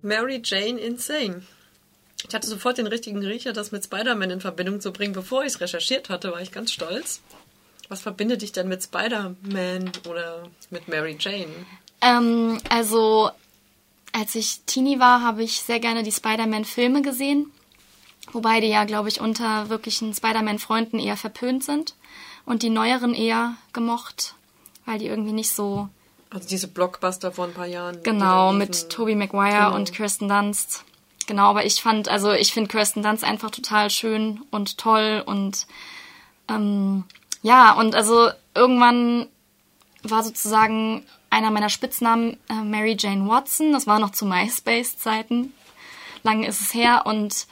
Mary Jane Insane. Ich hatte sofort den richtigen Riecher, das mit Spider-Man in Verbindung zu bringen. Bevor ich es recherchiert hatte, war ich ganz stolz. Was verbindet dich denn mit Spider-Man oder mit Mary Jane? Also, als ich Teenie war, habe ich sehr gerne die Spider-Man-Filme gesehen. Wobei die ja, glaube ich, unter wirklichen Spider-Man-Freunden eher verpönt sind. Und die neueren eher gemocht, weil die irgendwie nicht so... Also diese Blockbuster vor ein paar Jahren. Genau, mit Tobey Maguire und Kirsten Dunst. Genau, aber ich finde Kirsten Dunst einfach total schön und toll und und also irgendwann war sozusagen einer meiner Spitznamen Mary Jane Watson. Das war noch zu MySpace-Zeiten. Lange ist es her und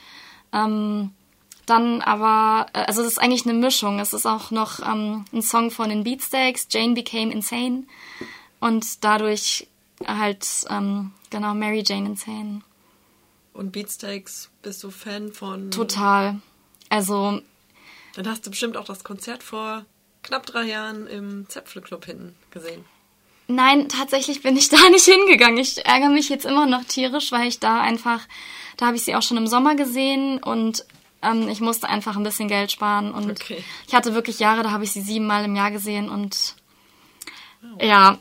dann aber, also es ist eigentlich eine Mischung. Es ist auch noch ein Song von den Beatsteaks, Jane Became Insane und dadurch halt, Mary Jane Insane. Und Beatsteaks, bist du Fan von? Total. Also... Dann hast du bestimmt auch das Konzert vor knapp 3 Jahren im Zäpfle-Club hinten gesehen. Nein, tatsächlich bin ich da nicht hingegangen. Ich ärgere mich jetzt immer noch tierisch, weil ich da habe ich sie auch schon im Sommer gesehen und ich musste einfach ein bisschen Geld sparen. Und Ich hatte wirklich Jahre, da habe ich sie 7 Mal im Jahr gesehen und ja.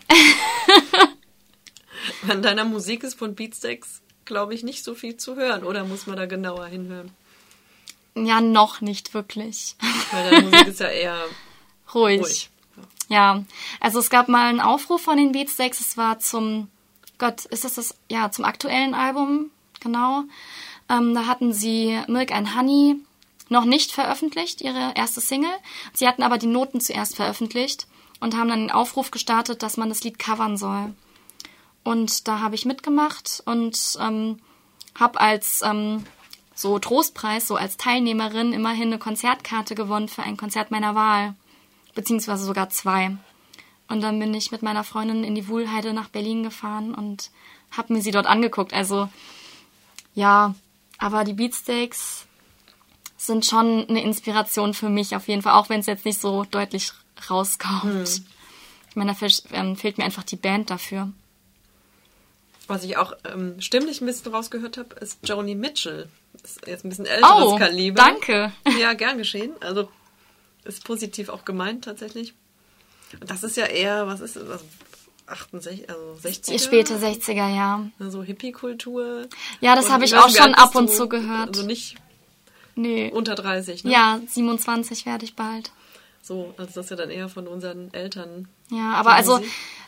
An deiner Musik ist von Beatsteaks, glaube ich, nicht so viel zu hören, oder muss man da genauer hinhören? Ja, noch nicht wirklich. Weil deine Musik ist ja eher ruhig. Ja, also es gab mal einen Aufruf von den Beatsteaks, es war zum aktuellen Album, genau. Da hatten sie Milk and Honey noch nicht veröffentlicht, ihre erste Single. Sie hatten aber die Noten zuerst veröffentlicht und haben dann den Aufruf gestartet, dass man das Lied covern soll. Und da habe ich mitgemacht und habe als so Trostpreis, so als Teilnehmerin immerhin eine Konzertkarte gewonnen für ein Konzert meiner Wahl. Beziehungsweise sogar 2. Und dann bin ich mit meiner Freundin in die Wuhlheide nach Berlin gefahren und habe mir sie dort angeguckt. Also, ja, aber die Beatsteaks sind schon eine Inspiration für mich auf jeden Fall, auch wenn es jetzt nicht so deutlich rauskommt. Ich meine, da fehlt mir einfach die Band dafür. Was ich auch stimmlich ein bisschen rausgehört habe, ist Joni Mitchell. Ist jetzt ein bisschen älteres Kaliber. Danke. Ja, gern geschehen. Also ist positiv auch gemeint tatsächlich. Und das ist ja eher, was ist das? Also 68, also 60er? Späte 60er, ja. So Hippie-Kultur. Ja, das habe ich auch schon ab und zu gehört. Also nicht unter 30, ne? Ja, 27 werde ich bald. So, also das ist ja dann eher von unseren Eltern. Ja, aber also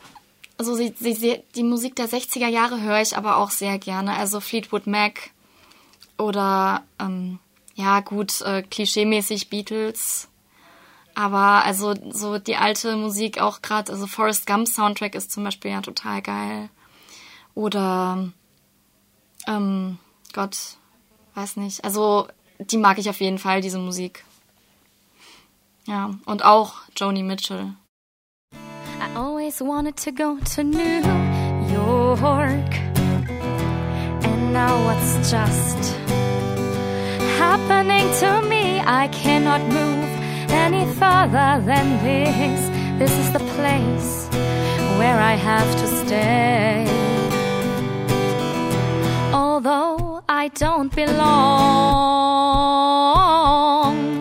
die Musik der 60er Jahre höre ich aber auch sehr gerne. Also Fleetwood Mac oder, klischeemäßig Beatles. Aber also so die alte Musik auch gerade, also Forrest Gump Soundtrack ist zum Beispiel ja total geil. Oder, weiß nicht. Also die mag ich auf jeden Fall, diese Musik. Ja, und auch Joni Mitchell. I always wanted to go to New York, and now what's just happening to me? I cannot move any further than this. This is the place where I have to stay. Although I don't belong.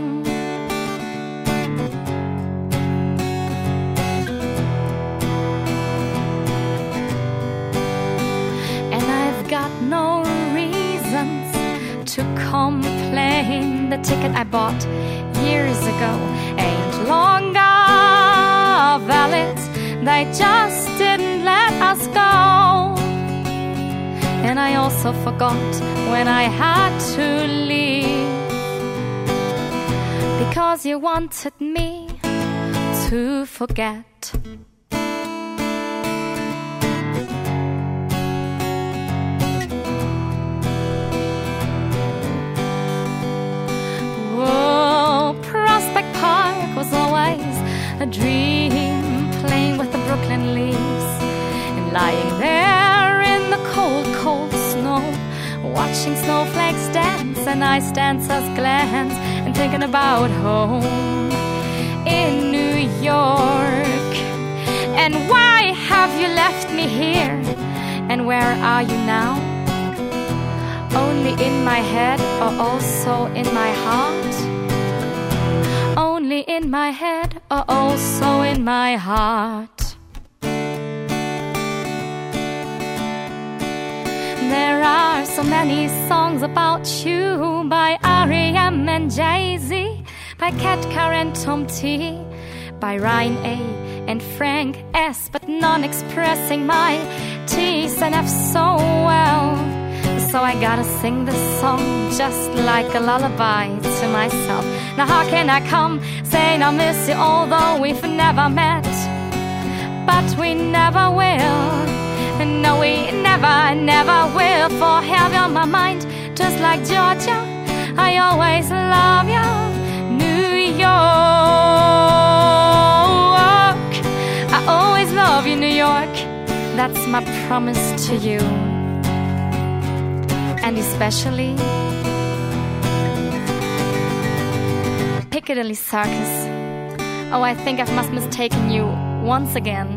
No reasons to complain. The ticket I bought years ago ain't longer valid. They just didn't let us go. And I also forgot when I had to leave, because you wanted me to forget. Prospect Park was always a dream, playing with the Brooklyn leaves and lying there in the cold, cold snow, watching snowflakes dance and ice dancers glance, and thinking about home in New York. And why have you left me here? And where are you now? in my head or also in my heart? Only in my head or also in my heart? There are so many songs about you by R.E.M. and Jay-Z, by Cat Car and Tom T, by Ryan A. and Frank S, but none expressing my T's and F's so well. So I gotta sing this song just like a lullaby to myself. Now how can I come saying I miss you although we've never met? But we never will. No, we never, never will. For have you on my mind just like Georgia. I always love you, New York. I always love you, New York. That's my promise to you. And especially Piccadilly Circus. Oh, I think I must have mistaken you once again.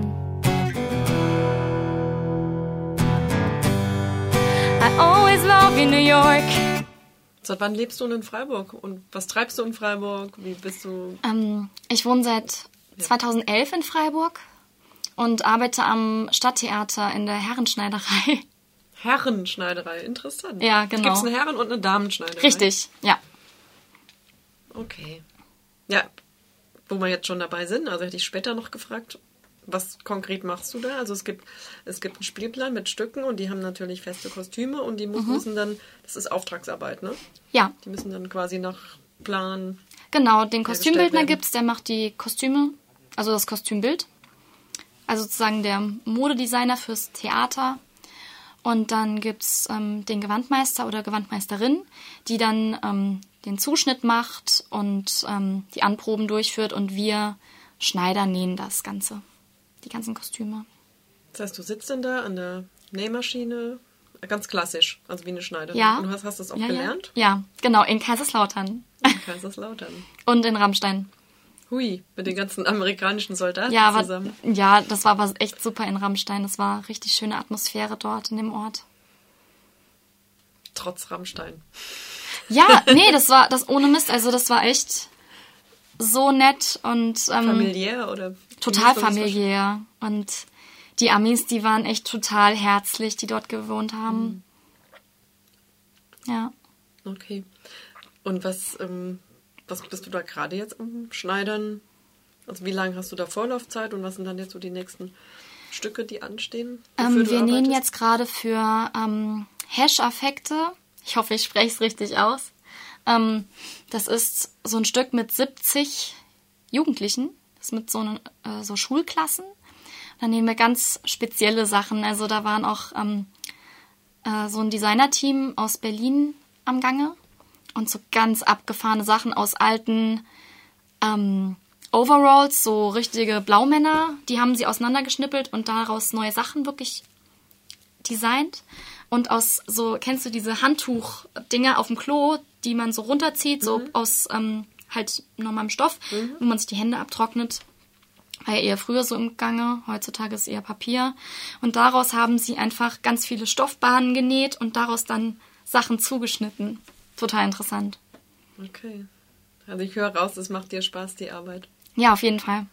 I always love you, New York. Seit wann lebst du in Freiburg? Und was treibst du in Freiburg? Wie bist du? Ich wohne seit 2011 in Freiburg und arbeite am Stadttheater in der Herrenschneiderei. Herrenschneiderei, interessant. Ja, genau. Gibt es eine Herren- und eine Damenschneiderei? Richtig, ja. Okay. Ja, wo wir jetzt schon dabei sind, also hätte ich später noch gefragt, was konkret machst du da? Also es gibt einen Spielplan mit Stücken und die haben natürlich feste Kostüme und die müssen dann, das ist Auftragsarbeit, ne? Ja. Die müssen dann quasi nach Plan. Genau, den Kostümbildner gibt's, der macht die Kostüme, also das Kostümbild. Also sozusagen der Modedesigner fürs Theater. Und dann gibt's den Gewandmeister oder Gewandmeisterin, die dann den Zuschnitt macht und die Anproben durchführt und wir Schneider nähen das Ganze. Die ganzen Kostüme. Das heißt, du sitzt dann da an der Nähmaschine, ganz klassisch, also wie eine Schneiderin. Ja. Und du hast das auch gelernt? Ja, genau, in Kaiserslautern. In Kaiserslautern. Und in Rammstein. Hui, mit den ganzen amerikanischen Soldaten zusammen. Ja, das war aber echt super in Rammstein. Das war richtig schöne Atmosphäre dort in dem Ort. Trotz Rammstein. Ja, nee, das ohne Mist. Also das war echt so nett und familiär oder? Total familiär. Und die Amis, die waren echt total herzlich, die dort gewohnt haben. Ja. Okay. Und was bist du da gerade jetzt am Schneidern? Also wie lange hast du da Vorlaufzeit und was sind dann jetzt so die nächsten Stücke, die anstehen? Wir nähen jetzt gerade für Hash-Affekte. Ich hoffe, ich spreche es richtig aus. Das ist so ein Stück mit 70 Jugendlichen. Das ist mit so Schulklassen. Dann nehmen wir ganz spezielle Sachen. Also da waren auch so ein Designerteam aus Berlin am Gange. Und so ganz abgefahrene Sachen aus alten Overalls, so richtige Blaumänner. Die haben sie auseinandergeschnippelt und daraus neue Sachen wirklich designt. Und aus so, kennst du diese Handtuch-Dinger auf dem Klo, die man so runterzieht, so aus halt normalem Stoff, wo man sich die Hände abtrocknet. War ja eher früher so im Gange, heutzutage ist eher Papier. Und daraus haben sie einfach ganz viele Stoffbahnen genäht und daraus dann Sachen zugeschnitten. Total interessant. Okay. Also ich höre raus, es macht dir Spaß, die Arbeit. Ja, auf jeden Fall.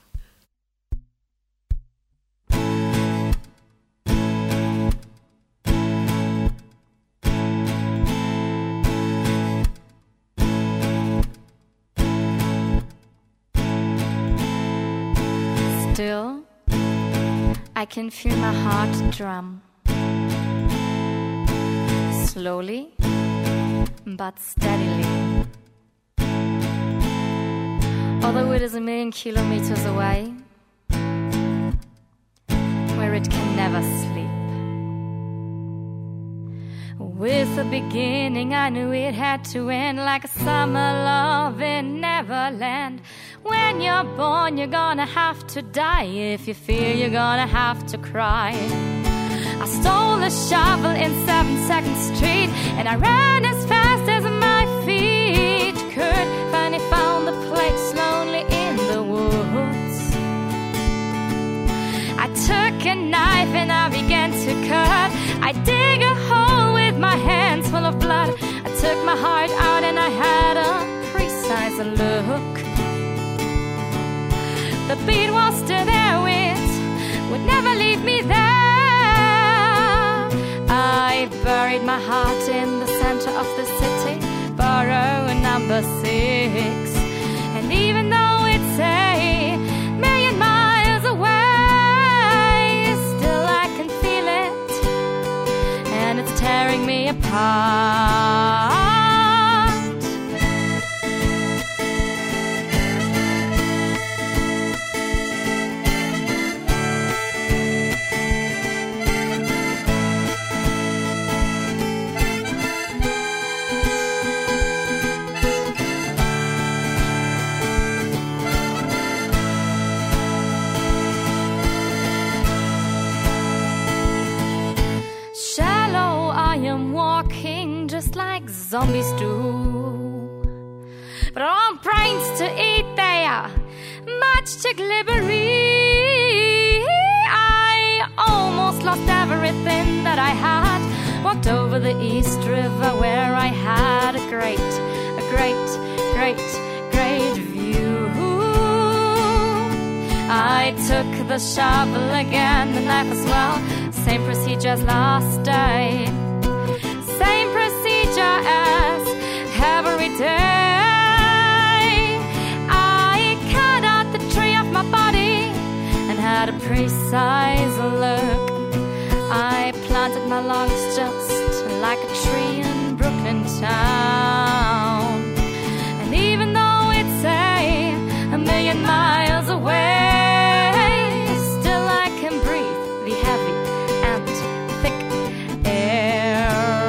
Still, I can feel my heart drum. Slowly, but steadily. Although it is 1,000,000 kilometers away, where it can never sleep. With the beginning, I knew it had to end like a summer love in Neverland. When you're born, you're gonna have to die. If you fear, you're gonna have to cry. I stole a shovel in 72nd Street, and I ran as fast as my feet could. Finally found the place lonely in the woods. I took a knife and I began to cut. I dig a hole with my hands full of blood. I heartbeat was still there, it would never leave me there. I buried my heart in the center of the city, borough number 6. And even though it's a million miles away, still I can feel it, and it's tearing me apart. Just like zombies do, but all brains to eat, they are much too glibbery. I almost lost everything that I had. Walked over the East River where I had a great view. I took the shovel again, the knife as well. Same procedure as last day. Same procedure as every day. I cut out the tree off my body and had a precise look. I planted my lungs just like a tree in Brooklyn town. And even though it's a million miles away, still I can breathe the heavy and thick air.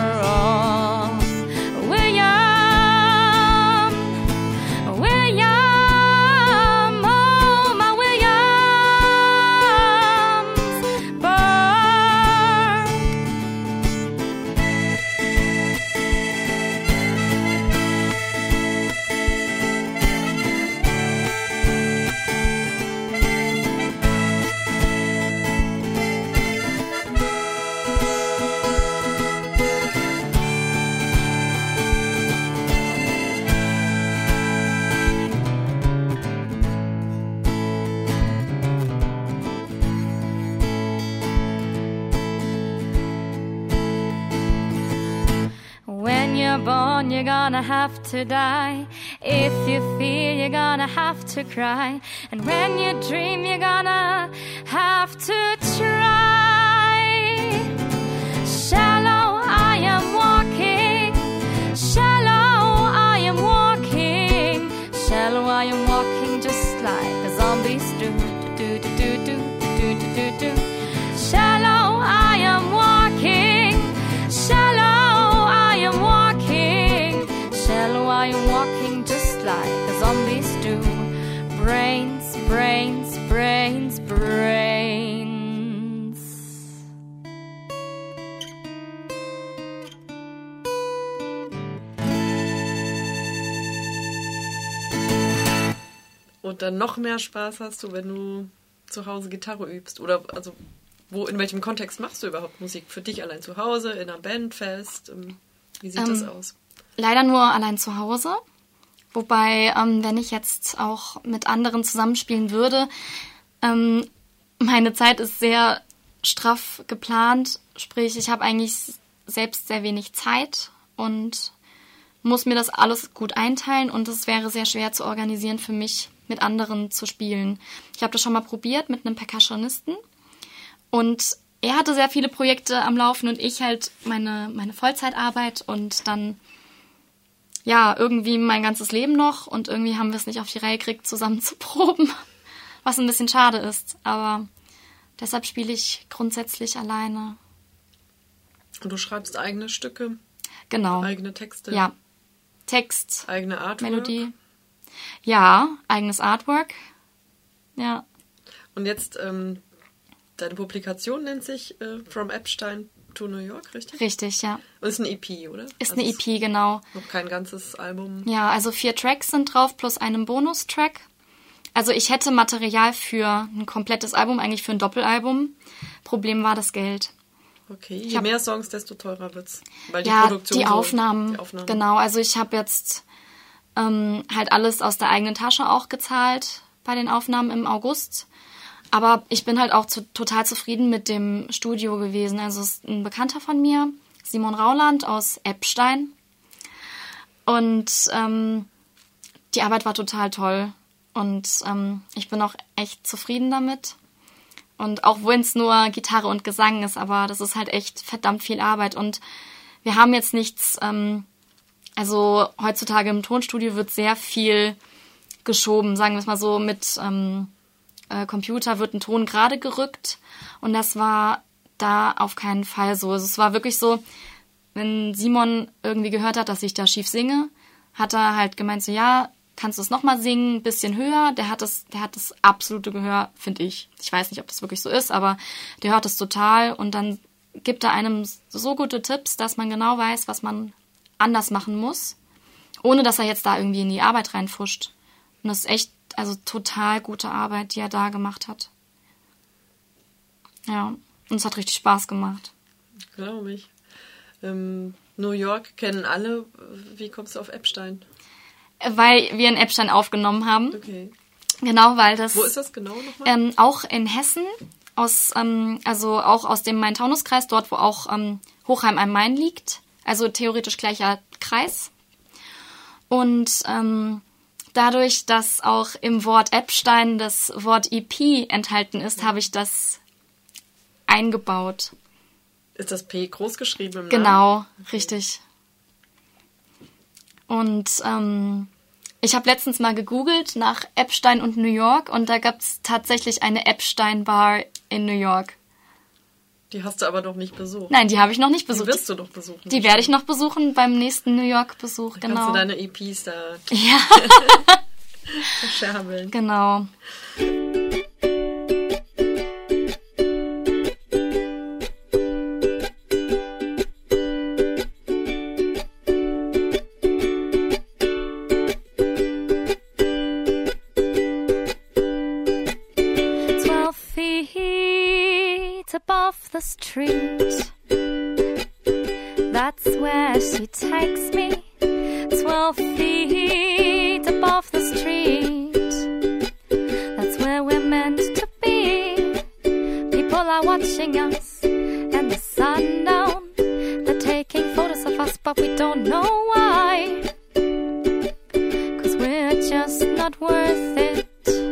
Born, you're gonna have to die. If you feel, you're gonna have to cry. And when you dream, you're gonna have to try. Shallow, I am walking. Shallow, I am walking. Shallow, I am walking just like the zombies do. Do do do do do do do do. Shallow, I am walking. Shallow, I am walking. Shallow, I am walking just like the zombies do. Brains, brains, brains, brains. Und dann noch mehr Spaß hast du, wenn du zu Hause Gitarre übst? Oder also in welchem Kontext machst du überhaupt Musik? Für dich allein zu Hause, in einer Band fest? Wie sieht das aus? Leider nur allein zu Hause. Wobei, wenn ich jetzt auch mit anderen zusammenspielen würde, meine Zeit ist sehr straff geplant. Sprich, ich habe eigentlich selbst sehr wenig Zeit und muss mir das alles gut einteilen. Und es wäre sehr schwer zu organisieren für mich, mit anderen zu spielen. Ich habe das schon mal probiert mit einem Percussionisten. Und er hatte sehr viele Projekte am Laufen und ich halt meine Vollzeitarbeit und dann ja irgendwie mein ganzes Leben noch und irgendwie haben wir es nicht auf die Reihe gekriegt, zusammen zu proben, was ein bisschen schade ist, aber deshalb spiele ich grundsätzlich alleine. Und du schreibst eigene Stücke? Genau. Eigene Texte? Ja. Text. Eigene Artwork? Melodie. Ja, eigenes Artwork. Ja. Und jetzt deine Publikation nennt sich From Epstein to New York, richtig? Richtig, ja. Und ist eine EP, oder? Ist eine EP, genau. Noch kein ganzes Album. Ja, also 4 Tracks sind drauf, plus einen Bonustrack. Also ich hätte Material für ein komplettes Album, eigentlich für ein Doppelalbum. Problem war das Geld. Okay, je mehr Songs, desto teurer wird's. Weil die ja, Produktion die Aufnahmen. Genau, also ich habe jetzt halt alles aus der eigenen Tasche auch gezahlt. bei den Aufnahmen im August. Aber ich bin halt auch total zufrieden mit dem Studio gewesen. Also es ist ein Bekannter von mir, Simon Rauland aus Eppstein. Und die Arbeit war total toll. Und ich bin auch echt zufrieden damit. Und auch wenn es nur Gitarre und Gesang ist, aber das ist halt echt verdammt viel Arbeit. Und wir haben jetzt nichts, also heutzutage im Tonstudio wird sehr viel geschoben, sagen wir es mal so, mit Computer wird ein Ton gerade gerückt. Und das war da auf keinen Fall so. Also es war wirklich so, wenn Simon irgendwie gehört hat, dass ich da schief singe, hat er halt gemeint so, ja, kannst du es nochmal singen, ein bisschen höher. Der hat das absolute Gehör, finde ich. Ich weiß nicht, ob das wirklich so ist, aber der hört es total und dann gibt er einem so gute Tipps, dass man genau weiß, was man anders machen muss, ohne dass er jetzt da irgendwie in die Arbeit reinfuscht. Und das ist echt, also total gute Arbeit, die er da gemacht hat. Ja, und es hat richtig Spaß gemacht. Glaube ich. New York kennen alle. Wie kommst du auf Eppstein? Weil wir in Eppstein aufgenommen haben. Okay. Genau, weil das... Wo ist das genau nochmal? Auch in Hessen, also auch aus dem Main-Taunus-Kreis, dort wo auch Hochheim am Main liegt. Also theoretisch gleicher Kreis. Und dadurch, dass auch im Wort Eppstein das Wort EP enthalten ist, habe ich das eingebaut. Ist das P groß geschrieben im Namen? Genau, richtig. Und ich habe letztens mal gegoogelt nach Eppstein und New York und da gab es tatsächlich eine Epstein-Bar in New York. Die hast du aber noch nicht besucht. Nein, die habe ich noch nicht besucht. Die wirst du doch besuchen. Die werde ich noch besuchen beim nächsten New York-Besuch, genau. Kannst du deine EPs da ja. verscherbeln. Genau. 12 feet above the street, that's where she takes me. 12 feet above the street, that's where we're meant to be. People are watching us and the sun down. They're taking photos of us, but we don't know why. 'Cause we're just not worth it.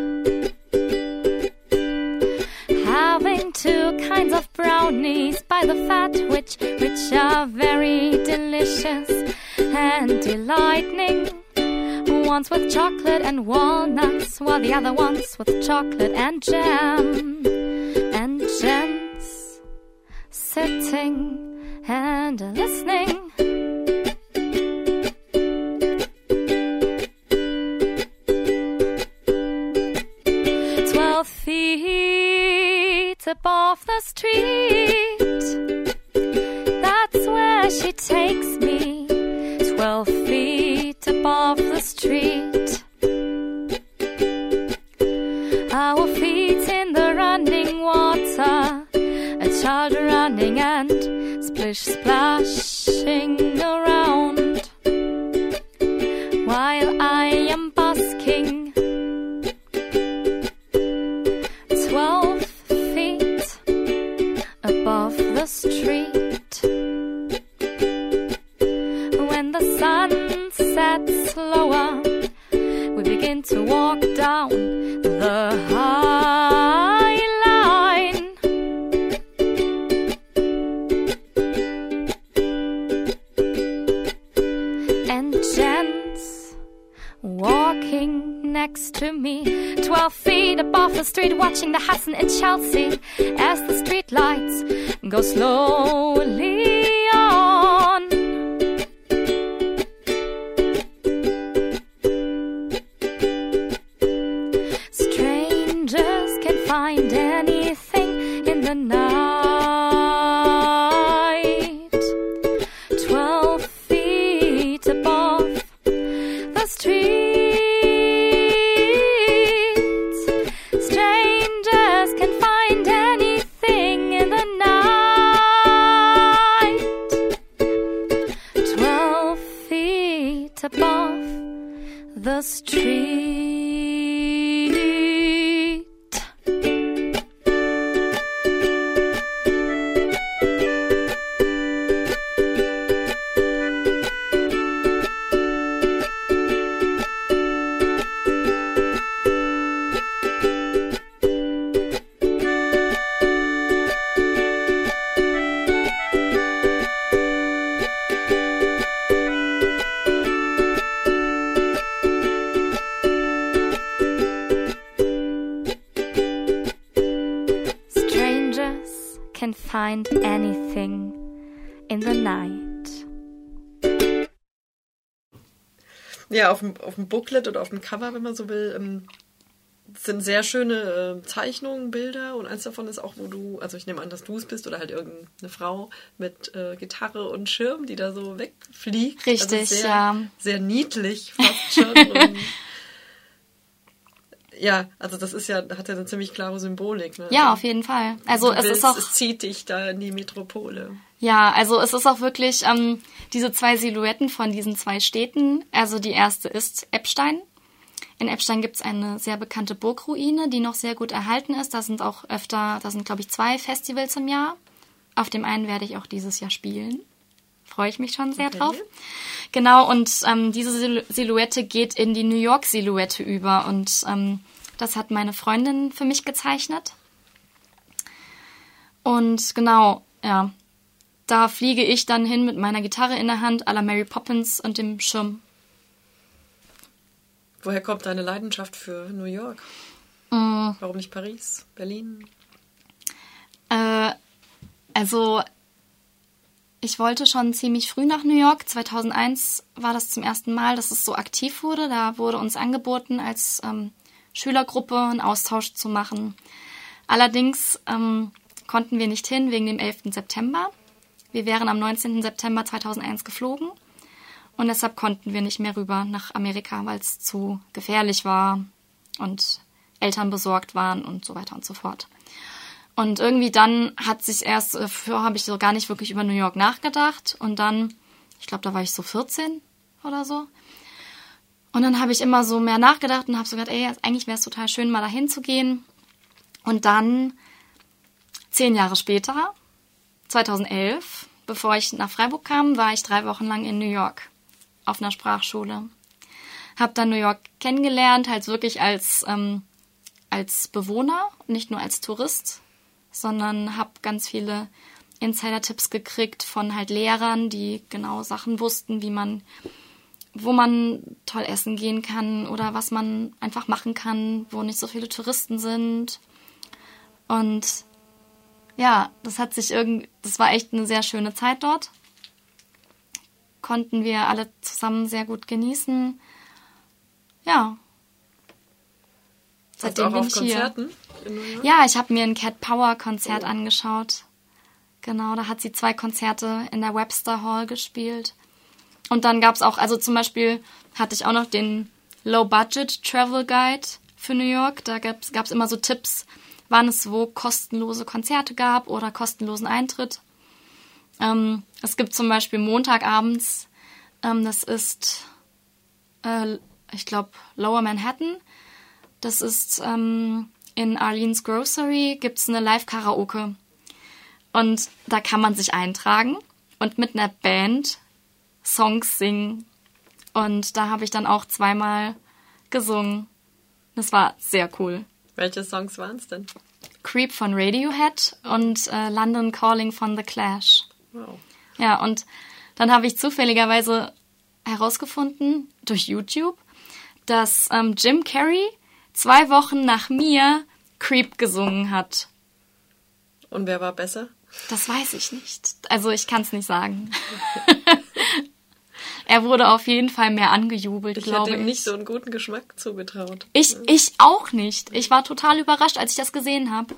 Having two kinds of brownies by the fat, which are very delicious and delightning. One's with chocolate and walnuts, while the other one's with chocolate and jam. And Jen's sitting and listening. Feet above the street, that's where she takes me. 12 feet above the street, our feet in the running water, a child running and splish splashing around, while I am basking 12 feet above the street. When the sun sets lower, we begin to walk down the high line. And Jen's walking next to me, 12 feet above the street, watching the Hudson in Chelsea as the street lights go slowly on. Strangers can find anything in the night. 12 feet above the street, strangers can find anything in the night. 12 feet above the street. find anything in the night. Ja, auf dem Booklet oder auf dem Cover, wenn man so will, sind sehr schöne Zeichnungen, Bilder und eins davon ist auch, wo du, also ich nehme an, dass du es bist oder halt irgendeine Frau mit Gitarre und Schirm, die da so wegfliegt. Richtig, also sehr, ja. Sehr niedlich fast schon. Und ja, also das ist ja, hat ja eine ziemlich klare Symbolik. Ne? Ja, auf jeden Fall. Also es ist auch... Es zieht dich da in die Metropole. Ja, also es ist auch wirklich diese 2 Silhouetten von diesen 2 Städten. Also die erste ist Eppstein. In Eppstein gibt es eine sehr bekannte Burgruine, die noch sehr gut erhalten ist. Da sind, glaube ich, 2 Festivals im Jahr. Auf dem einen werde ich auch dieses Jahr spielen. Freue ich mich schon sehr drauf. Genau, und diese Silhouette geht in die New York-Silhouette über. Und das hat meine Freundin für mich gezeichnet. Und genau, ja, da fliege ich dann hin mit meiner Gitarre in der Hand, à la Mary Poppins und dem Schirm. Woher kommt deine Leidenschaft für New York? Warum nicht Paris, Berlin? Also, ich wollte schon ziemlich früh nach New York. 2001 war das zum ersten Mal, dass es so aktiv wurde. Da wurde uns angeboten, als Schülergruppe einen Austausch zu machen. Allerdings konnten wir nicht hin wegen dem 11. September. Wir wären am 19. September 2001 geflogen. Und deshalb konnten wir nicht mehr rüber nach Amerika, weil es zu gefährlich war und Eltern besorgt waren und so weiter und so fort. Und irgendwie dann habe ich so gar nicht wirklich über New York nachgedacht. Und dann, ich glaube, da war ich so 14 oder so. Und dann habe ich immer so mehr nachgedacht und habe so gedacht, eigentlich wäre es total schön, mal dahin zu gehen. Und dann, 10 Jahre später, 2011, bevor ich nach Freiburg kam, war ich 3 Wochen lang in New York auf einer Sprachschule. Habe dann New York kennengelernt, halt wirklich als Bewohner, nicht nur als Tourist, sondern habe ganz viele Insider-Tipps gekriegt von halt Lehrern, die genau Sachen wussten, wo man toll essen gehen kann oder was man einfach machen kann, wo nicht so viele Touristen sind. Und ja, das war echt eine sehr schöne Zeit dort. Konnten wir alle zusammen sehr gut genießen. Ja. Seitdem bin ich hier. In New York? Ja, ich habe mir ein Cat Power Konzert angeschaut. Genau, da hat sie 2 Konzerte in der Webster Hall gespielt. Und dann gab es auch, also zum Beispiel hatte ich auch noch den Low Budget Travel Guide für New York. Da gab's immer so Tipps, wann es wo kostenlose Konzerte gab oder kostenlosen Eintritt. Es gibt zum Beispiel Montagabends, das ist, ich glaube, Lower Manhattan. Das ist in Arlene's Grocery, gibt es eine Live-Karaoke. Und da kann man sich eintragen und mit einer Band Songs singen. Und da habe ich dann auch 2-mal gesungen. Das war sehr cool. Welche Songs waren es denn? Creep von Radiohead und London Calling von The Clash. Wow. Ja, und dann habe ich zufälligerweise herausgefunden, durch YouTube, dass Jim Carrey 2 Wochen nach mir Creep gesungen hat. Und wer war besser? Das weiß ich nicht. Also ich kann es nicht sagen. Er wurde auf jeden Fall mehr angejubelt, glaube ich. Ich hätte ihm nicht so einen guten Geschmack zugetraut. Ich auch nicht. Ich war total überrascht, als ich das gesehen habe.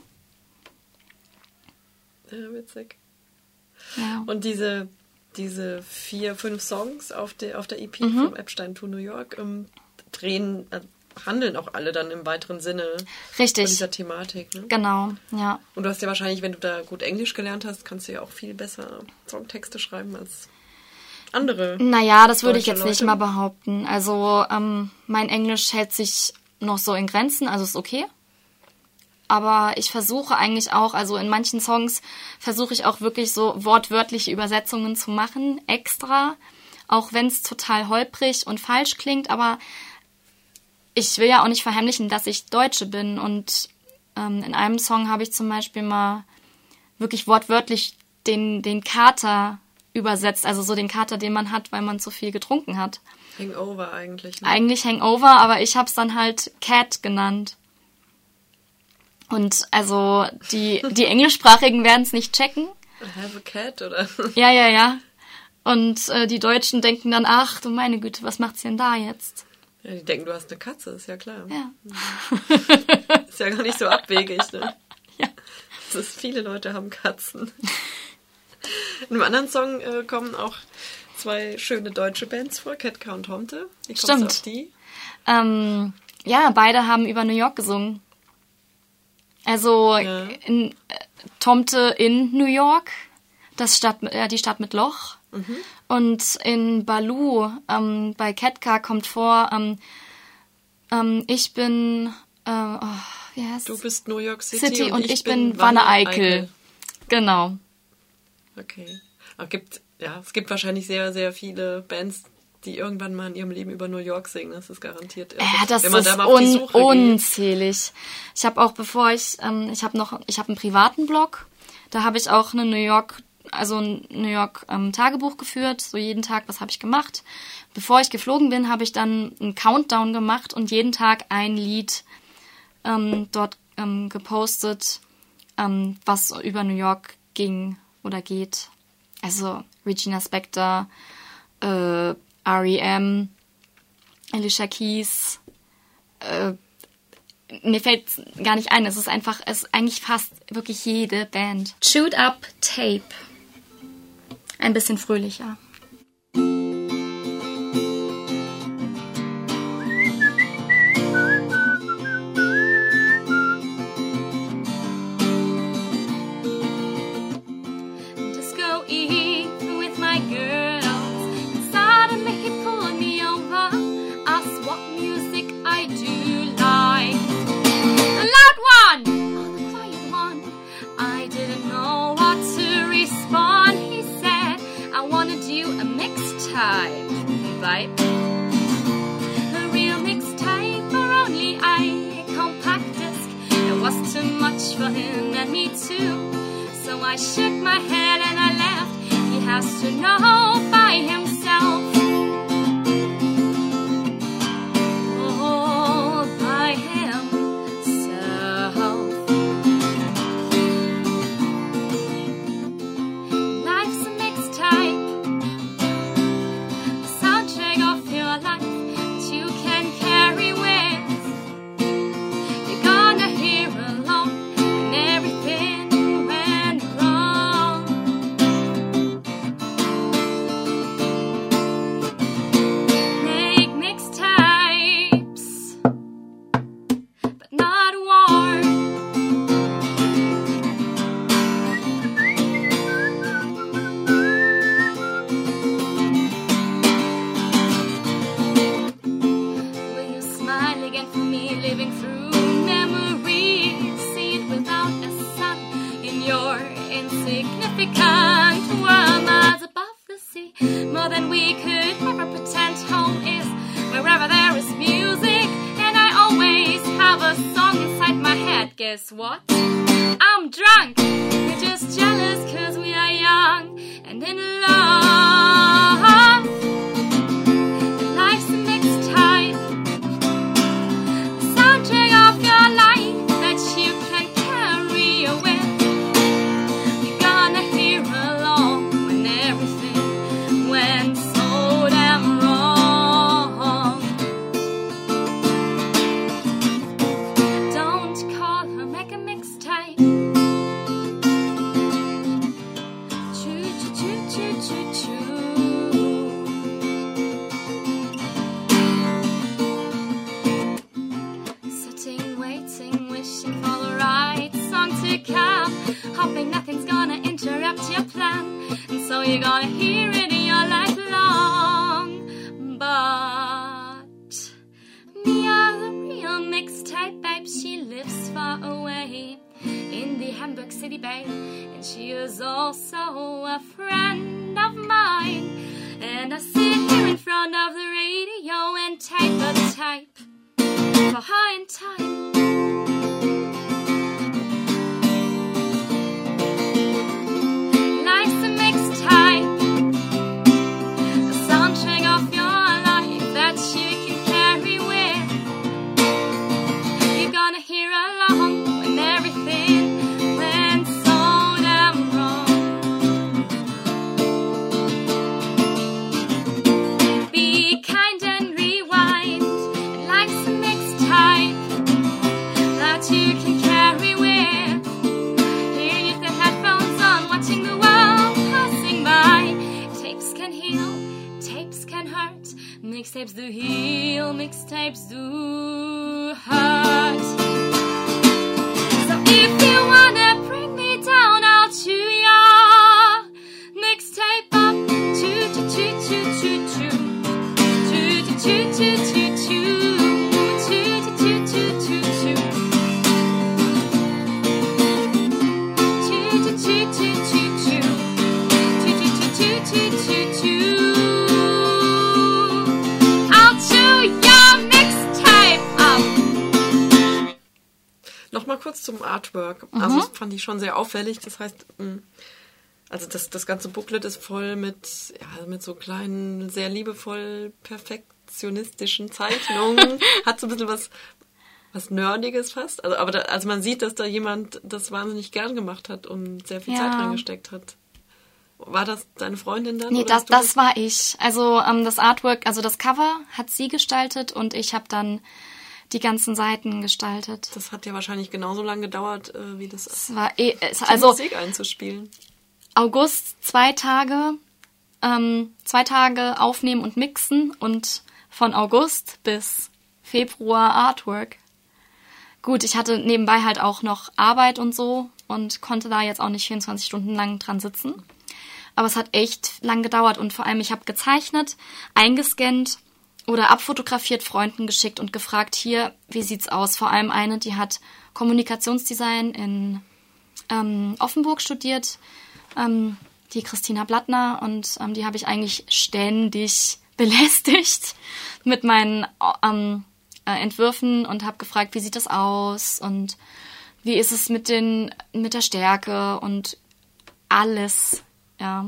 Ja, witzig. Ja. Und diese 4, 5 Songs auf der EP vom Epstein to New York handeln auch alle dann im weiteren Sinne Richtig. Von dieser Thematik. Ne? Genau, ja. Und du hast ja wahrscheinlich, wenn du da gut Englisch gelernt hast, kannst du ja auch viel besser Songtexte schreiben als andere. Naja, das würde ich jetzt Leute. nicht mal behaupten. Also mein Englisch hält sich noch so in Grenzen, also ist okay. Aber ich versuche eigentlich auch, also in manchen Songs versuche ich auch wirklich so wortwörtliche Übersetzungen zu machen, extra. Auch wenn es total holprig und falsch klingt, aber ich will ja auch nicht verheimlichen, dass ich Deutsche bin. Und in einem Song habe ich zum Beispiel mal wirklich wortwörtlich den Kater übersetzt. Also so den Kater, den man hat, weil man zu viel getrunken hat. Hangover eigentlich. Ne? Eigentlich Hangover, aber ich habe es dann halt Cat genannt. Und also die Englischsprachigen werden es nicht checken. I have a cat, oder? Ja. Und die Deutschen denken dann, ach du meine Güte, was macht sie denn da jetzt? Ja, die denken, du hast eine Katze, ist ja klar. Ja. Ist ja gar nicht so abwegig, ne? Ja. Viele Leute haben Katzen. In einem anderen Song kommen auch 2 schöne deutsche Bands vor, Ketka und Tomte. Wie kommst du auf die? Ja, beide haben über New York gesungen. Also Tomte in New York, die Stadt mit Loch. Mhm. Und in Baloo, bei Ketka kommt vor, ich bin, wie heißt Du bist New York City und ich bin Wanne-Eickel. Genau. Okay. Aber es gibt wahrscheinlich sehr, sehr viele Bands, die irgendwann mal in ihrem Leben über New York singen. Das ist garantiert. Das ist unzählig. Ich habe auch, ich habe einen privaten Blog. Da habe ich auch ein New York Tagebuch geführt. So jeden Tag, was habe ich gemacht. Bevor ich geflogen bin, habe ich dann einen Countdown gemacht und jeden Tag ein Lied dort gepostet, was über New York ging oder geht. Also Regina Spektor, R.E.M., Alicia Keys, mir fällt gar nicht ein, es ist eigentlich fast wirklich jede Band. Chewed Up Tape. Ein bisschen fröhlicher. A real mixtape or only a compact disc. It was too much for him and me too. So I shook my head and I left. He has to know by himself. Oh, by himself. Life's a mixtape. Guess what? I'm drunk. We're just jealous 'cause we are young and in love. Life's a mixtape, the soundtrack of your life that you can carry away. You're gonna hear along when everything went so damn wrong. Don't call her, make a mixtape. Choo choo choo choo choo choo. Sitting, waiting, wishing for the right song to come, hoping nothing's gonna interrupt your plan, and so you're gonna hear it in your life long. But Mia, the real mixtape babe, she lives far away in the Hamburg City Bay, and she is also a friend of mine. And I sit here in front of the radio and tape a tape for her in time. Life's a mixtape, the soundtrack of your life that you can carry with. You're gonna hear along when Tapes can hurt, mixtapes do heal, mixtapes do hurt. So if you wanna bring me down, I'll chew your mixtape up. Choo choo choo choo choo choo. Choo choo choo choo choo choo. Choo choo choo choo choo choo. Choo choo choo choo choo choo. Choo choo choo choo choo choo choo. I'll chew your mixtape up. Nochmal kurz zum Artwork. Also das fand ich schon sehr auffällig. Das heißt, also das ganze Booklet ist voll mit so kleinen, sehr liebevoll perfektionistischen Zeichnungen. Hat so ein bisschen was Nerdiges fast. Also man sieht, dass da jemand das wahnsinnig gern gemacht hat und sehr viel Zeit reingesteckt hat. War das deine Freundin dann? Nee, das war ich. Also das Artwork, also das Cover hat sie gestaltet und ich habe dann die ganzen Seiten gestaltet. Das hat ja wahrscheinlich genauso lange gedauert, wie das Es war die also Musik einzuspielen. August 2 Tage, 2 Tage aufnehmen und mixen und von August bis Februar Artwork. Gut, ich hatte nebenbei halt auch noch Arbeit und so und konnte da jetzt auch nicht 24 Stunden lang dran sitzen. Aber es hat echt lang gedauert und vor allem ich habe gezeichnet, eingescannt oder abfotografiert, Freunden geschickt und gefragt, hier, wie sieht's aus? Vor allem eine, die hat Kommunikationsdesign in Offenburg studiert, die Christina Blattner, und die habe ich eigentlich ständig belästigt mit meinen Entwürfen und habe gefragt, wie sieht das aus und wie ist es mit der Stärke und alles, ja.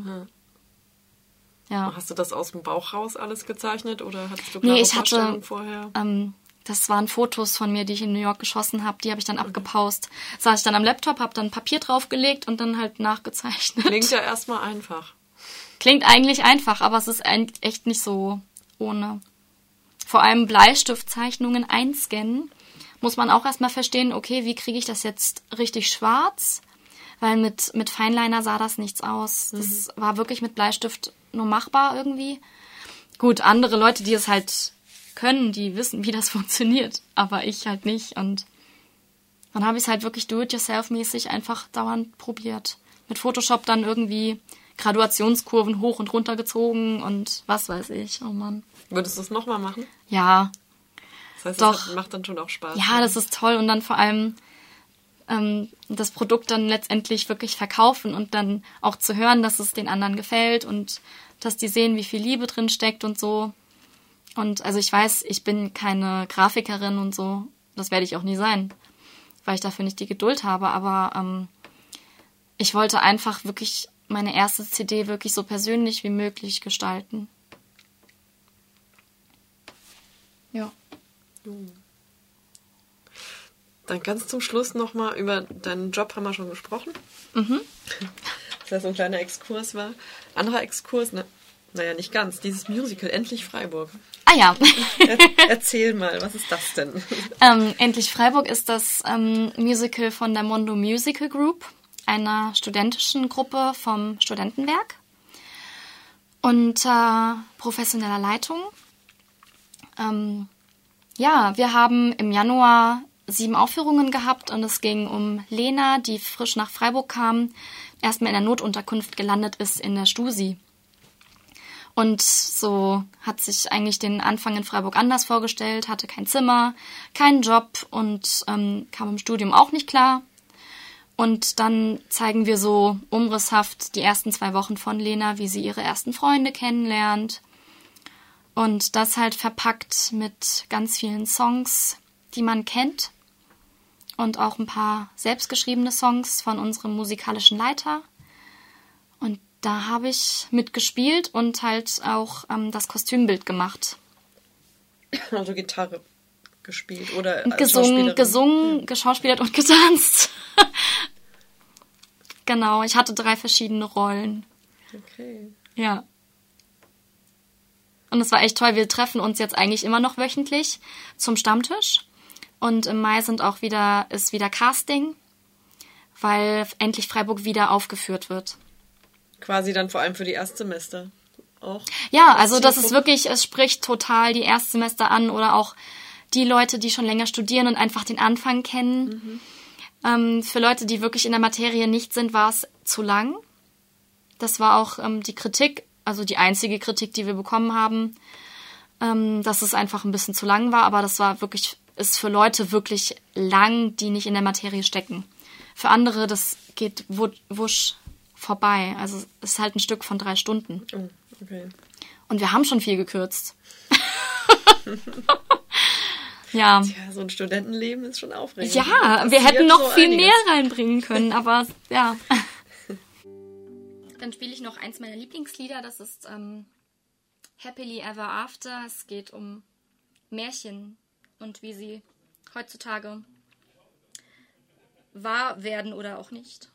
Ja. Hast du das aus dem Bauch raus alles gezeichnet oder hattest du klare Vorstellungen vorher? Das waren Fotos von mir, die ich in New York geschossen habe. Die habe ich dann abgepaust. Saß ich dann am Laptop, habe dann Papier draufgelegt und dann halt nachgezeichnet. Klingt ja erstmal einfach. Klingt eigentlich einfach, aber es ist echt nicht so ohne. Vor allem Bleistiftzeichnungen einscannen muss man auch erstmal verstehen, okay, wie kriege ich das jetzt richtig schwarz? Weil mit Feinliner sah das nichts aus. Das war wirklich mit Bleistift nur machbar irgendwie. Gut, andere Leute, die es halt können, die wissen, wie das funktioniert. Aber ich halt nicht. Und dann habe ich es halt wirklich do-it-yourself-mäßig einfach dauernd probiert. Mit Photoshop dann irgendwie Graduationskurven hoch und runter gezogen und was weiß ich. Oh Mann. Würdest du es nochmal machen? Ja. Das heißt, Doch. Das macht dann schon auch Spaß. Ja, das ist toll. Und dann vor allem das Produkt dann letztendlich wirklich verkaufen und dann auch zu hören, dass es den anderen gefällt und dass die sehen, wie viel Liebe drin steckt und so. Und also ich weiß, ich bin keine Grafikerin und so. Das werde ich auch nie sein, weil ich dafür nicht die Geduld habe. Aber ich wollte einfach wirklich meine erste CD wirklich so persönlich wie möglich gestalten. Ja. Dann ganz zum Schluss nochmal über deinen Job haben wir schon gesprochen. Das ja so ein kleiner Exkurs war. Anderer Exkurs, naja, nicht ganz. Dieses Musical, Endlich Freiburg. Ah ja. Erzähl mal, was ist das denn? Endlich Freiburg ist das Musical von der Mondo Musical Group, einer studentischen Gruppe vom Studentenwerk. Unter professioneller Leitung. Ja, wir haben im Januar 7 Aufführungen gehabt und es ging um Lena, die frisch nach Freiburg kam, erstmal in der Notunterkunft gelandet ist in der Stusi. Und so hat sich eigentlich den Anfang in Freiburg anders vorgestellt, hatte kein Zimmer, keinen Job und kam im Studium auch nicht klar. Und dann zeigen wir so umrisshaft die ersten 2 Wochen von Lena, wie sie ihre ersten Freunde kennenlernt. Und das halt verpackt mit ganz vielen Songs, die man kennt. Und auch ein paar selbstgeschriebene Songs von unserem musikalischen Leiter. Und da habe ich mitgespielt und halt auch das Kostümbild gemacht. Also Gitarre gespielt oder gesungen, geschauspielert und getanzt. Genau, ich hatte 3 verschiedene Rollen. Okay. Ja. Und es war echt toll. Wir treffen uns jetzt eigentlich immer noch wöchentlich zum Stammtisch. Und im Mai ist wieder Casting, weil Endlich Freiburg wieder aufgeführt wird. Quasi dann vor allem für die Erstsemester auch. Ja, also das ist wirklich, es spricht total die Erstsemester an oder auch die Leute, die schon länger studieren und einfach den Anfang kennen. Für Leute, die wirklich in der Materie nicht sind, war es zu lang. Das war auch die Kritik, also die einzige Kritik, die wir bekommen haben, dass es einfach ein bisschen zu lang war, aber das war wirklich, ist für Leute wirklich lang, die nicht in der Materie stecken. Für andere, das geht wusch vorbei. Also es ist halt ein Stück von 3 Stunden. Oh, okay. Und wir haben schon viel gekürzt. Ja. Tja, so ein Studentenleben ist schon aufregend. Ja, wir hätten noch viel mehr reinbringen können, aber ja. Dann spiele ich noch eins meiner Lieblingslieder, das ist Happily Ever After. Es geht um Märchen und wie sie heutzutage wahr werden oder auch nicht.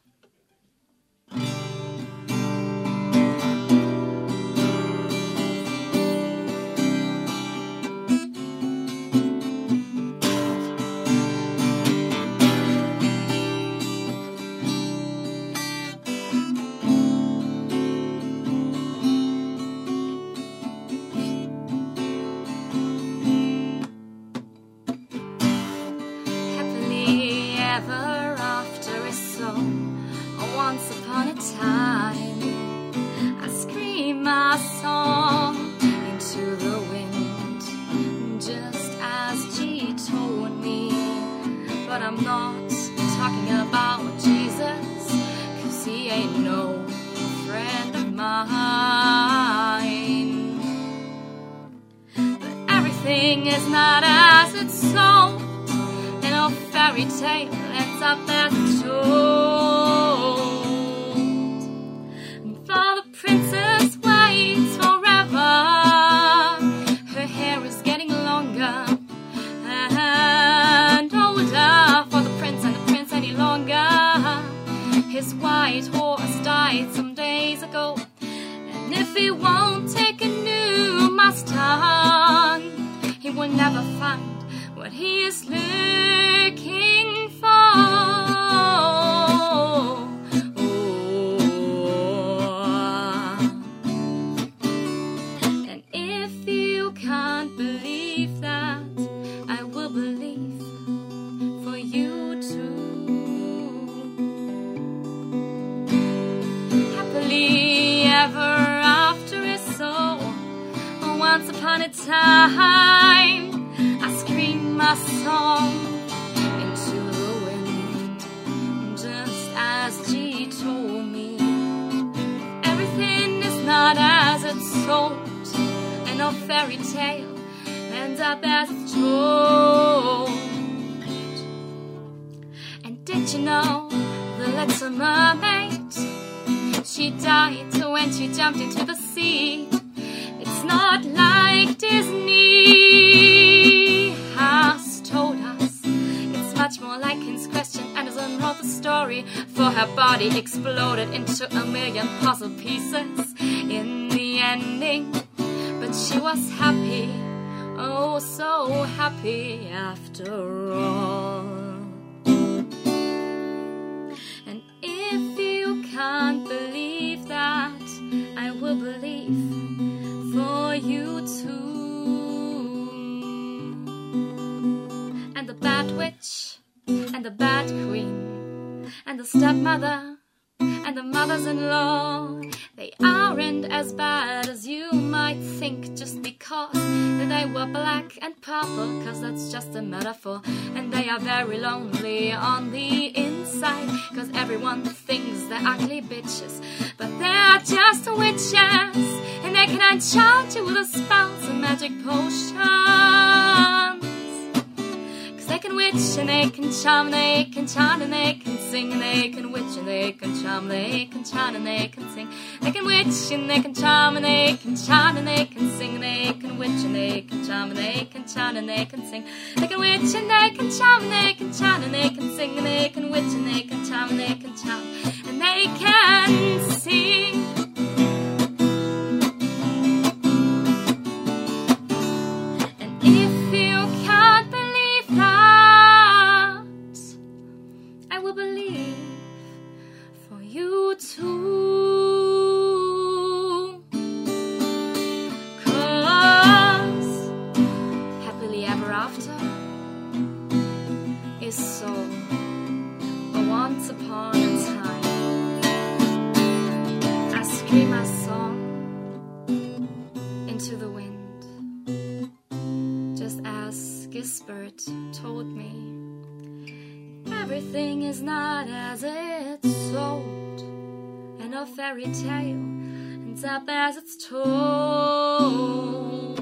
Is not as it's sold, and a fairy tale ends up as it's told. And for the princess waits forever, her hair is getting longer and older. For the prince and the prince any longer, his white horse died some days ago, and if he won't take a new master, he will never find what he is looking for. And if you can't believe that, I will believe for you too. Happily ever after is so. Once upon a time, I screamed my song into the wind, just as G told me. Everything is not as it's sold, and no fairy tale ends up as it's told. And did you know the little mermaid? She died when she jumped into the sea. It's not like Disney has told us. It's much more like Hans Christian Andersen wrote the story, for her body exploded into a million puzzle pieces in the ending. But she was happy, oh so happy after all. And if you can't believe that, I will believe for you too. And the bad witch, and the bad queen, and the stepmother, and the mothers-in-law, they aren't as bad as you might think, just because they were black and purple, cause that's just a metaphor. And they are very lonely on the inside, cause everyone thinks they're ugly bitches, but they're just witches, and they can enchant you with a spells and magic potions. Cause they can witch and they can charm, and they can chant and they can sing, and they can witch and they can charm, they can chant and they can sing. They can witch and they can charm, and they can chant and they can sing, and they can witch and they can charm, and they can chant and they can sing. They can witch and they can charm, and they can chant and they can sing, and they can witch and they can charm, and they can chant and they can sing. And if you can't believe that, I will believe for you too. into the wind, just as Gisbert told me. Everything is not as it's sold, and a fairy tale ends up as it's told.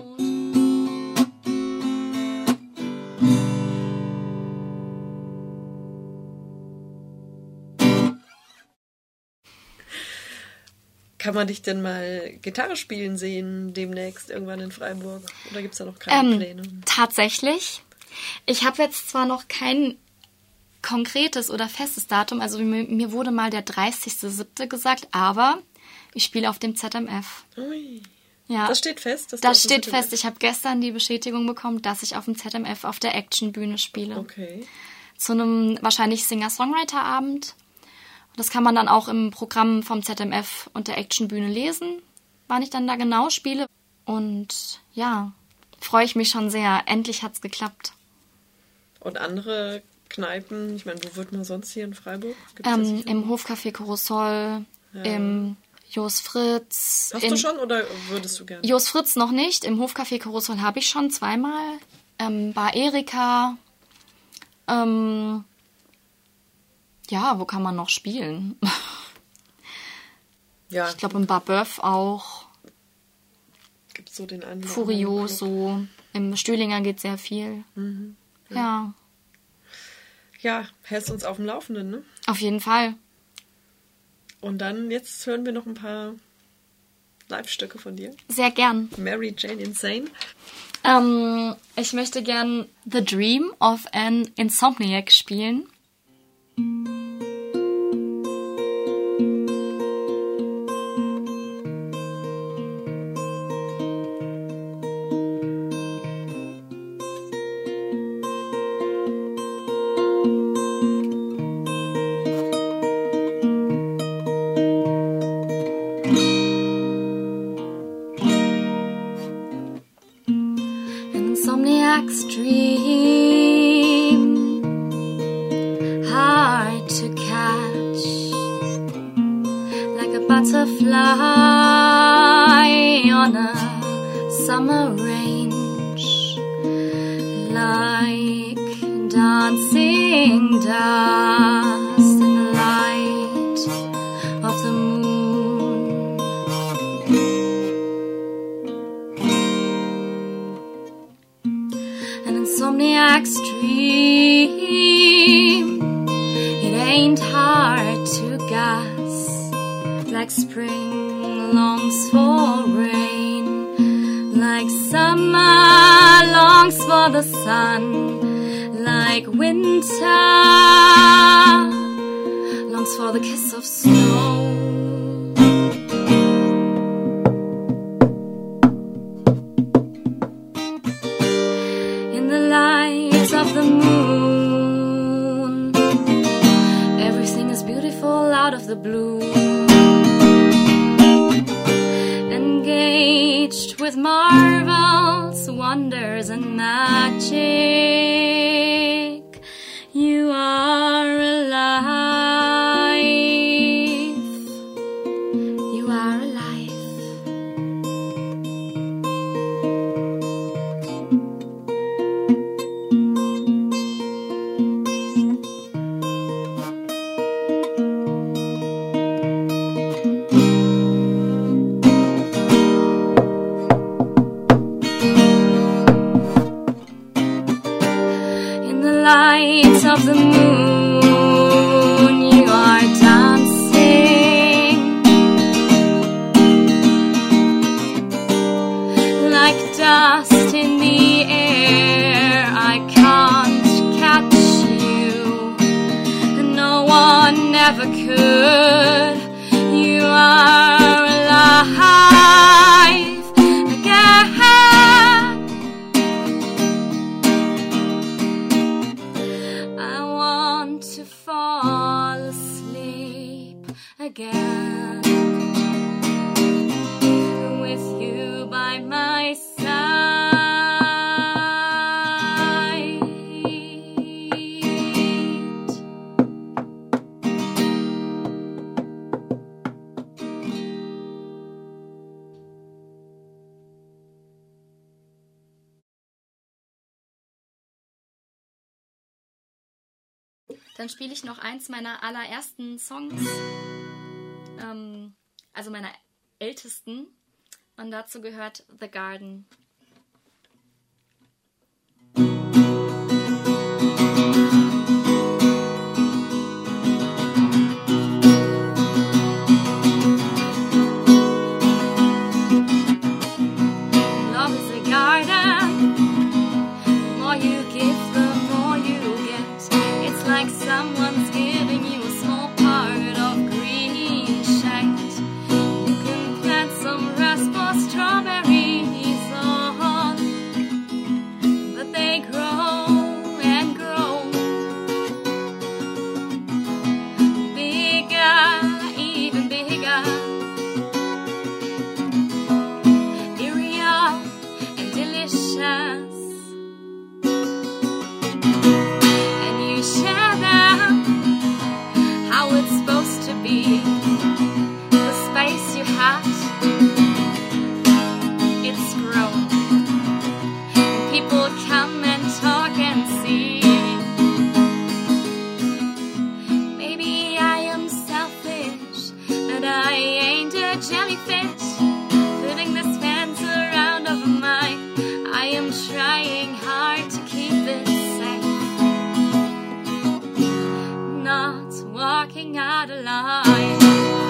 Kann man dich denn mal Gitarre spielen sehen demnächst irgendwann in Freiburg? Oder gibt es da noch keine Pläne? Tatsächlich. Ich habe jetzt zwar noch kein konkretes oder festes Datum, also mir wurde mal der 30.07. gesagt, aber ich spiele auf dem ZMF. Ui. Ja, Das steht fest? Das steht fest. Ich habe gestern die Bestätigung bekommen, dass ich auf dem ZMF auf der Actionbühne spiele. Okay. Zu einem wahrscheinlich Singer-Songwriter-Abend. Das kann man dann auch im Programm vom ZMF und der Actionbühne lesen, wann ich dann da genau spiele. Und ja, freue ich mich schon sehr. Endlich hat's geklappt. Und andere Kneipen, ich meine, wo wird man sonst hier in Freiburg? Gibt's das hier? Im Hofcafé Corosol, im Jos Fritz. Hast du schon oder würdest du gerne? Jos Fritz noch nicht. Im Hofcafé Corosol habe ich schon zweimal. Bar Erika. Ja, wo kann man noch spielen? Ja. Ich glaube im Bar Böff auch. Gibt es so den einen? Furioso. Im Stühlinger geht sehr viel. Mhm. Ja. Ja, hältst uns auf dem Laufenden, ne? Auf jeden Fall. Und dann, jetzt hören wir noch ein paar Live-Stücke von dir. Sehr gern. Mary Jane Insane. Ich möchte gern The Dream of an Insomniac spielen. Insomniac's dream, hard to catch, like a butterfly on a summer range, like dancing dust in the light of the moon. An insomniac's dream, it ain't hard to guess, like spring longs for rain, like summer longs for the sun, like winter longs for the kiss of snow. Of the moon, everything is beautiful out of the blue. Engaged with marvels, wonders, and magic, you are alive. You are alive. Lights of the moon, you are dancing like dust in the air. I can't catch you, no one ever could. You are alive again. To fall asleep again with you by my side. Dann spiele ich noch eins meiner allerersten Songs, also meiner ältesten. Und dazu gehört The Garden. Someone's giving you a small part of green shade. You can plant some raspberry strawberries on, but they grow and grow bigger, even bigger. Real and delicious, and you share them how it's supposed to be. The space you had, it's grown. People come and talk and see. Maybe I am selfish, but I ain't a jellyfish. Putting this fence around of mine, I am trying hard to keep it safe. Not walking out of line.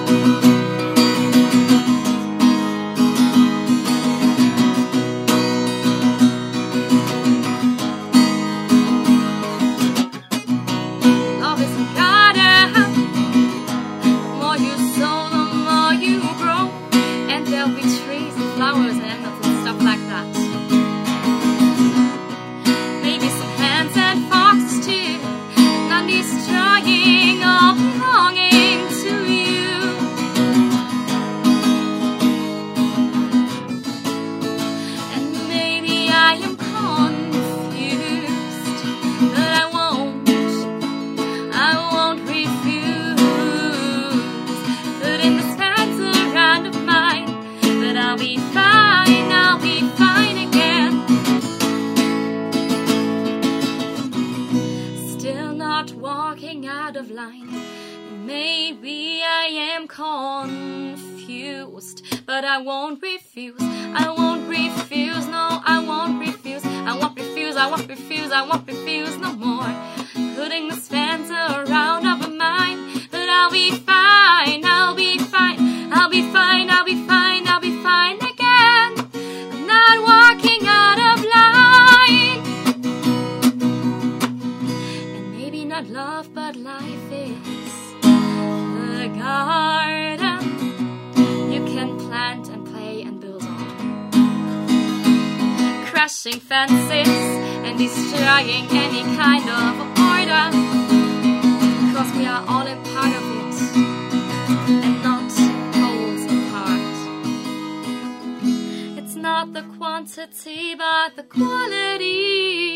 Love is a garden. The more you sow, the more you grow. And there'll be trees and flowers and animals and stuff like that. Maybe some hens and foxes too. None destroying all belonging to you. And maybe I am confused, but I won't refuse. Putting this fence around of mine, but I'll be fine again. Still not walking out of line. Maybe I am confused, but I won't refuse. I won't refuse, no, I won't refuse. I won't refuse, I won't refuse, I won't refuse no more. Putting this fence around of mine, but I'll be fine, I'll be fine, I'll be fine, I'll be fine, I'll be fine again. I'm not walking out of line. And maybe not love, but life is the garden you can plant and play and build on. Crashing fences and destroying any kind of order, because we are all a part of it and not poles apart. It's not the quantity but the quality